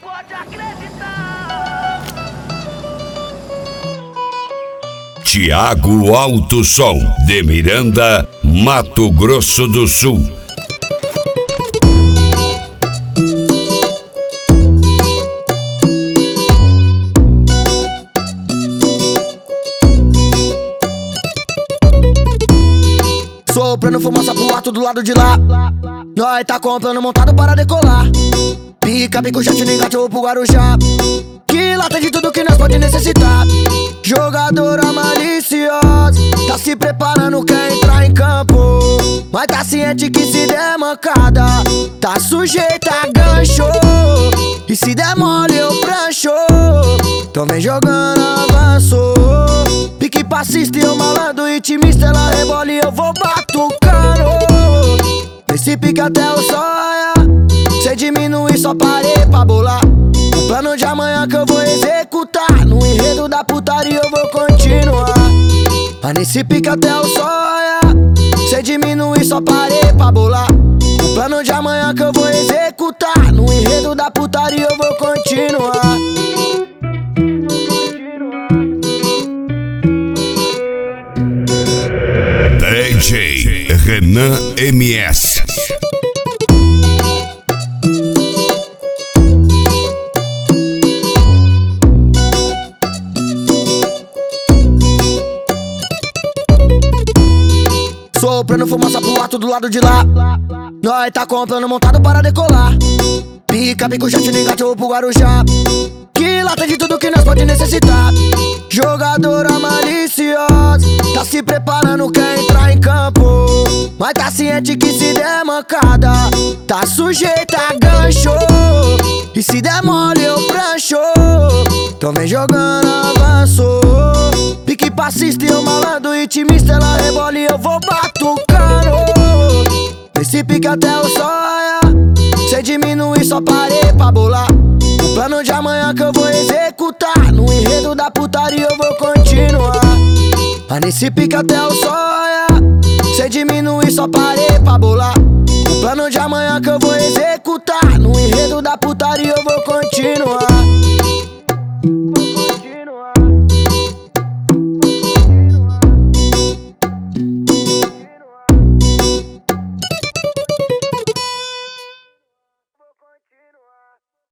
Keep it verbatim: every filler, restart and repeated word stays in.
pode acreditar. Thiago Alto Som, de Miranda, Mato Grosso do Sul. Soprando fumaça pro alto do lado de lá. Nós tá comprando montado para decolar. Pica, pico, chat, negativo pro Guarujá. Que lá tem de tudo que nós pode necessitar. Jogadora maliciosa, tá se preparando, quer entrar em campo. Mas tá ciente que se der mancada, tá sujeita a gancho. E se der mole eu prancho. Então vem jogando avanço. Pique passista e eu malandro intimista, ela rebola e eu vou batucando. Nesse pique até o sonha. Cê diminui, só parei pra bolar. O plano de amanhã que eu vou executar. No enredo da putaria eu vou continuar. Mas nesse pique até o sonha. Cê diminui, só parei pra bolar. O plano de amanhã que eu vou executar. No enredo da putaria eu vou continuar. D J Renan M S. Soprando fumaça pro alto do lado de lá. Nós tá comprando montado para decolar. Pica, pico, chat, negativo pro Guarujá. Que lá tem de tudo que nós pode necessitar. Jogadora maliciosa, tá se preparando, quer entrar em campo. Mas tá ciente que se der mancada, tá sujeita a gancho. E se der mole eu prancho. Então vem jogando avanço. Pique passista e eu malandro intimista, ela rebola e eu vou batucando. Nesse pique até o sonha. Cê diminui, só parei pra bolar. O plano de amanhã que eu vou executar. No enredo da putaria eu vou continuar. Mas nesse pique até o sonha. Cê diminui, só parei pra bolar. O plano de amanhã que eu vou executar. No enredo da putaria eu vou continuar.